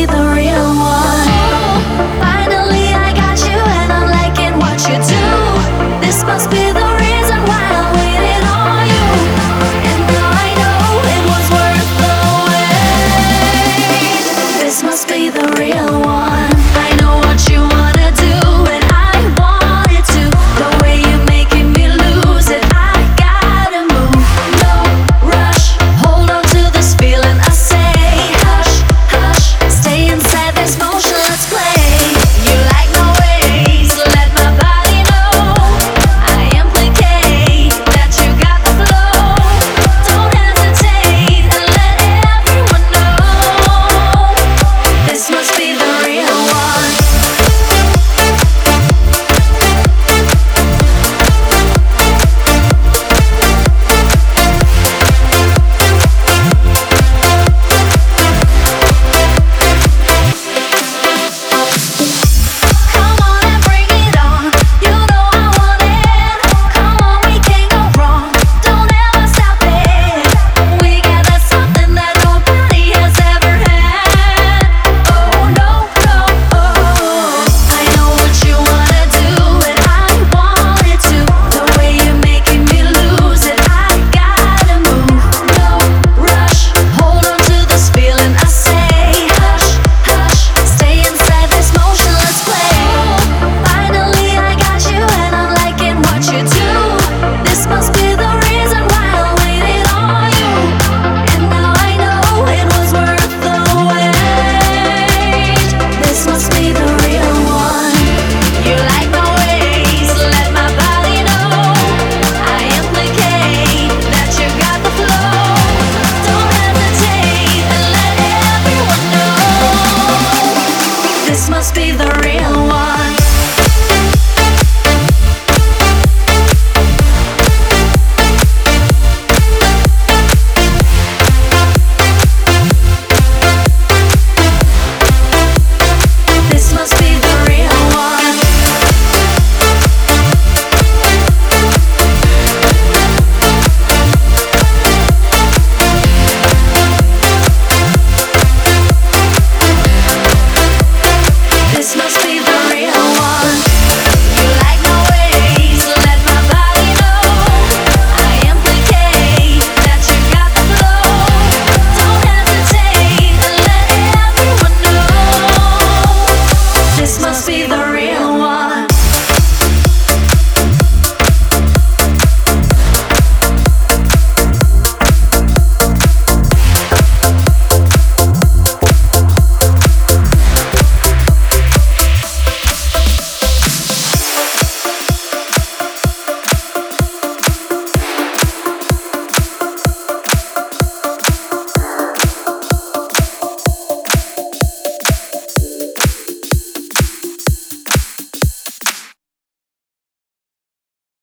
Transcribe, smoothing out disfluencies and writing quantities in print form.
the real one. Finally I got you and I'm liking what you do. This must be the reason why I waited on you. And now I know it was worth the wait. This must be the real one. I know what you wanna do and I want it too. The way you're making me lose it, I gotta move. No rush, hold on to this feeling. I say hush, hush, stay inside this motion, let's play. You like my ways, let my body know. I implicate that you got the flow. Don't hesitate and let everyone know. This must be the real one. Come on and bring it on. You know I want it. Come on, we can't go wrong. Don't ever stop it. We got that something that nobody has ever had. Oh no, no, oh. I know what you wanna do and I want it too. The way you're making me lose it, I gotta move. No rush, hold on to this feeling. I say hush, hush, stay inside this motion, let's play. Finally I got you and I'm liking what you do. This must be the reason why I waited on you. And now I know it was worth the wait. This must be the real one. You like my ways, let my body know. I implicate that you got the flow. Don't hesitate and let everyone know. This must be the real